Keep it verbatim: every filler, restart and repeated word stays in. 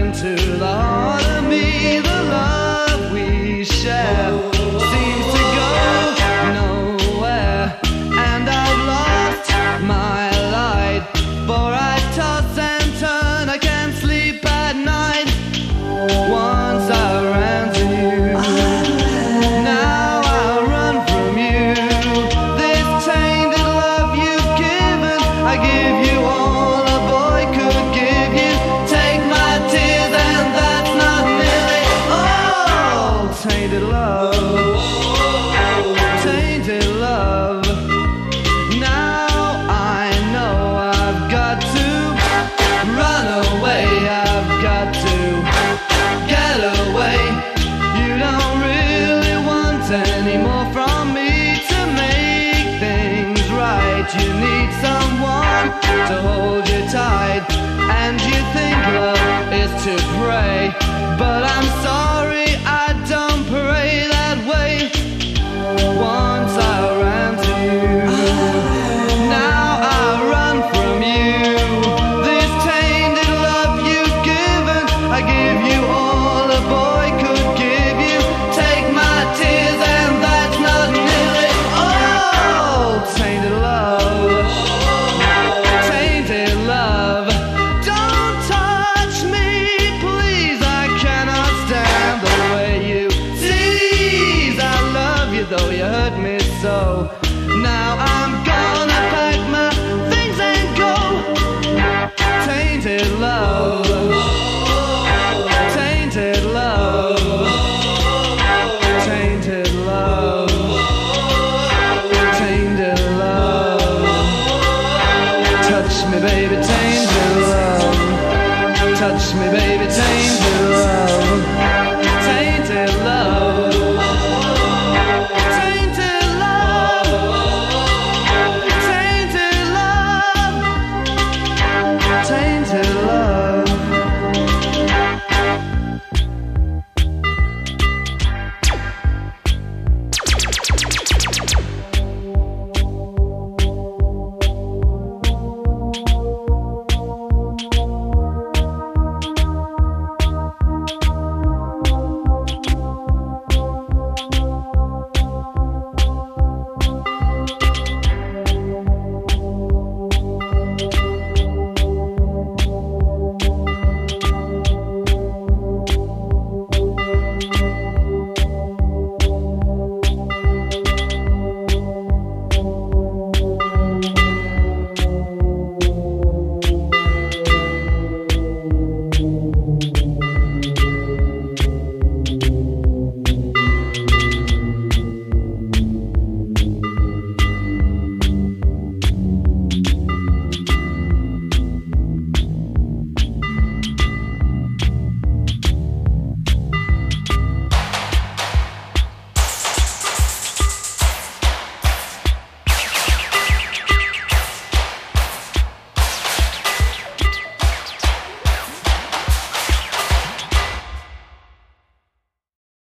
into the heart of me. The love we share seems to go nowhere, and I've lost my light, for I toss and turn, I can't sleep at night. Once I ran to you, now I run from you. This tainted love you've given, I give you all a boy could give you. Take my tears and that's not nearly all. Tainted love, tainted love. Now I know I've got to run away, I've got to get away. You don't really want any more from me to make things right. You need someone to hold you tight, and you think love is to pray, but I'm sorry, I don't pray that way. Once I ran to you, now I run from you. This tainted love you've given, I give you all a boy could give you. Take my tears and that's not nearly all. Tainted love, tainted love. Don't touch me, please, I cannot stand the way you tease. I love you though you hurt me so. Now I'm gonna pack my things and go. Tainted love, tainted love, tainted love, tainted love. Touch me, baby, tainted love. Touch me, baby, tainted love.